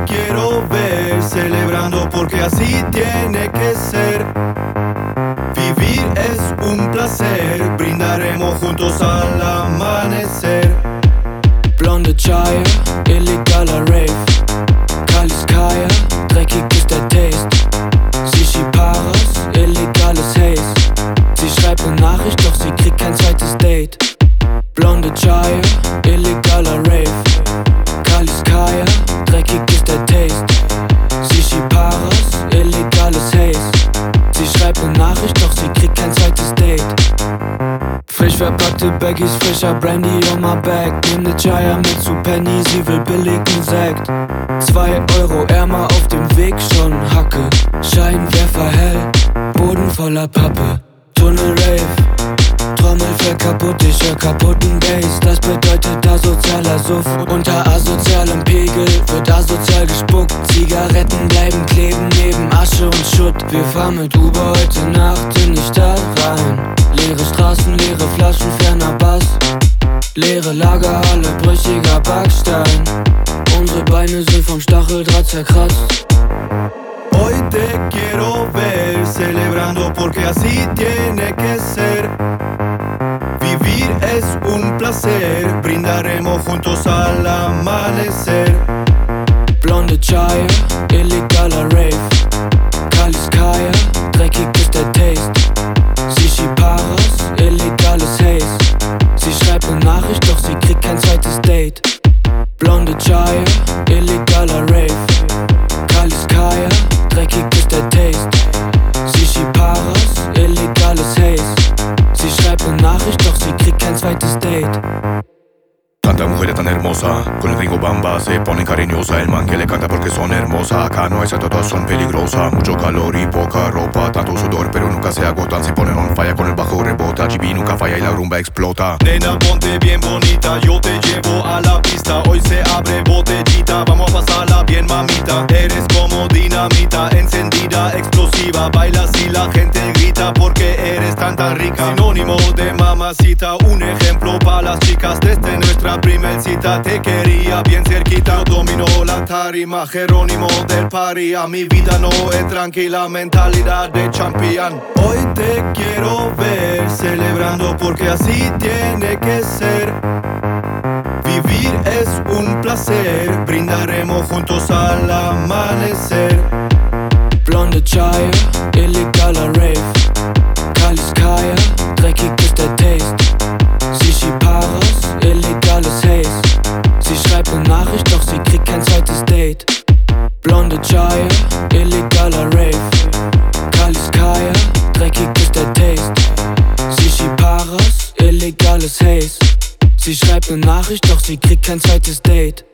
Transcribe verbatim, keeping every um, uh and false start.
quiero ver celebrando porque así tiene que ser. Vivir es un placer, brindaremos juntos al amanecer. Blonde Chaya, illegaler Rave. Kaliskaya, dreckig ist der Taste. Sishi Paras, illegales Haze. Sie schreibt ne Nachricht, doch sie kriegt kein zweites Date. Blonde Chaya, illegaler Rave. Kaliskaya, dreckig ist der Taste. Sishi Paras, illegales Haze. Sie schreibt ne Nachricht, doch sie kriegt kein zweites Date. Frisch verpackte Baggies, frischer Brandy on my back. Nehm ne Chaya mit zu Penny, sie will billigen Sekt. Zwei Euro ärmer auf dem Weg, schon Hacke. Scheinwerfer hell, Boden voller Pappe. Tunnel Rave, Trommel fällt kaputt, ich hör kaputten Bass. Das bedeutet asozialer Suff. Unter asozialem Pegel wird asozial gespuckt. Zigaretten bleiben kleben neben Asche und Schutt. Wir fahren mit Uber heute Nacht in die Stadt rein. Leere Straßen, leere Flaschen, ferner Bass. Leere Lagerhalle, brüchiger Backstein. Unsere Beine sind vom Stacheldraht zerkratzt. Hoy te quiero ver celebrando porque así tiene que ser. Vivir es un placer, brindaremos juntos al amanecer. Blonde Chaya, illegaler Rave. Kaliskaya, dreckig ist der Taste. Sishi Paras, illegales Haze. Sie schreibt ne Nachricht, doch sie kriegt kein zweites Date. Blonde Chaya, illegaler Rave. Kaliskaya, dreckig ist der Taste. Sishi Paras, illegales Haze. Sie schreibt ne Nachricht, doch sie kriegt kein zweites Date. Tanta mujer tan hermosa, con el ringo bamba se pone cariñosa. El man que le canta porque son hermosa. Acá no es a todas son peligrosa. Mucho calor y poca ropa, tanto sudor pero nunca se agotan. Se ponen on fire con el bajo rebota. G B nunca falla y la rumba explota. Nena, ponte bien bonita, yo te llevo a la pista. Hoy se abre botellita, vamos a pasarla bien mamita. Eres como dinamita, encendida, explosiva. Bailas y la gente grita porque eres tan tan rica. Sinónimo de mamacita, un ejemplo para las chicas. Desde nuestra primer cita te quería bien cerquita. Yo domino la tarima, Jerónimo del party. A mi vida no es tranquila, mentalidad de champion. Hoy te quiero ver celebrando porque así tiene que ser. Vivir es un placer, brindaremos juntos al amanecer. Blonde Chaya, illegaler Rave. Kaliskaya, dreckig ist der Taste. Sishi Paras, illegales Haze. Sie schreibt ne Nachricht, doch sie kriegt kein zweites Date. Blonde Chaya, illegaler Rave. Kaliskaya, dreckig ist der Taste. Sishi Paras, illegales Haze. Sie schreibt ne Nachricht, doch sie kriegt kein zweites Date.